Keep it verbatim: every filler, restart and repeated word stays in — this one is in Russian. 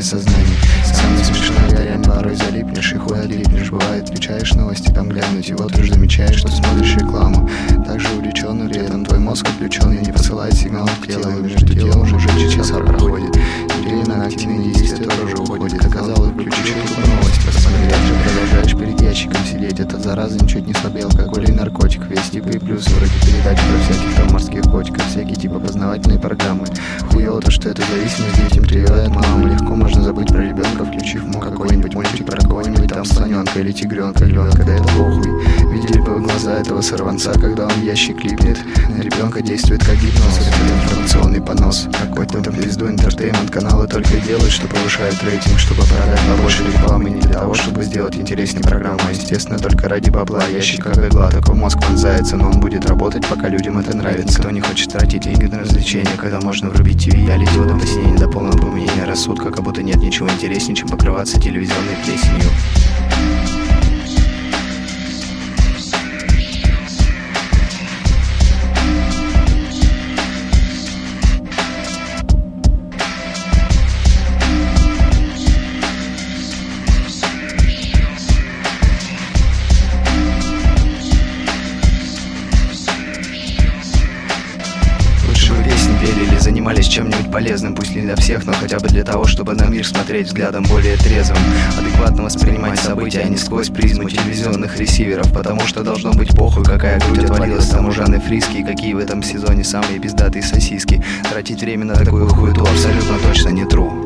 сознании. Самое смешное, ты реально порой залипнешь и хуй отлипнешь. Бывает, включаешь новости там глянуть, и вот уж замечаешь, что смотришь рекламу. Также увлечен при этом твой мозг отключен и не посылает сигнал в тело, и между делом уже часа проходит. Или на активные действия тоже уходит. Оказалось, включишь новости, посмотреть же, продолжаешь перед ящиком сидеть. Эта зараза ничуть не слабее алкоголь и наркотик. Весь типы и плюсы вроде передач про всяких там морских котиков, всякие типа познавательные программы. Хуёво то, что эта зависимость детям прививает мама. Легко можно забыть про ребенка, включив ему какой-нибудь мультик про какого-нибудь там слоненка или тигренка, львенка, да это похуй. Видели бы вы глаза этого сорванца, когда он в ящик липнет. На ребенка действует как гипноз, это информационный понос. Какой-то там пизду интертеймент каналы только и делают, что повышают рейтинг, чтобы продать побольше рекламы, не для того, чтобы сделать интереснее программу, а естественно только ради бабла. Ящик как игла, такой мозг вонзается, но он будет работать, пока людям это нравится. Никто не хочет тратить деньги на развлечения, когда можно врубить ТВ. Я летел до посинения до полного помутнения рассудка, как будто нет ничего интереснее, чем покрываться телевизионной плесенью. Или занимались чем-нибудь полезным, пусть не для всех, но хотя бы для того, чтобы на мир смотреть взглядом более трезвым, адекватно воспринимать события, а не сквозь призму телевизионных ресиверов, потому что должно быть похуй, какая грудь отвалилась там у Жанны Фриски и какие в этом сезоне самые пиздатые сосиски. Тратить время на такую хуету абсолютно точно не true.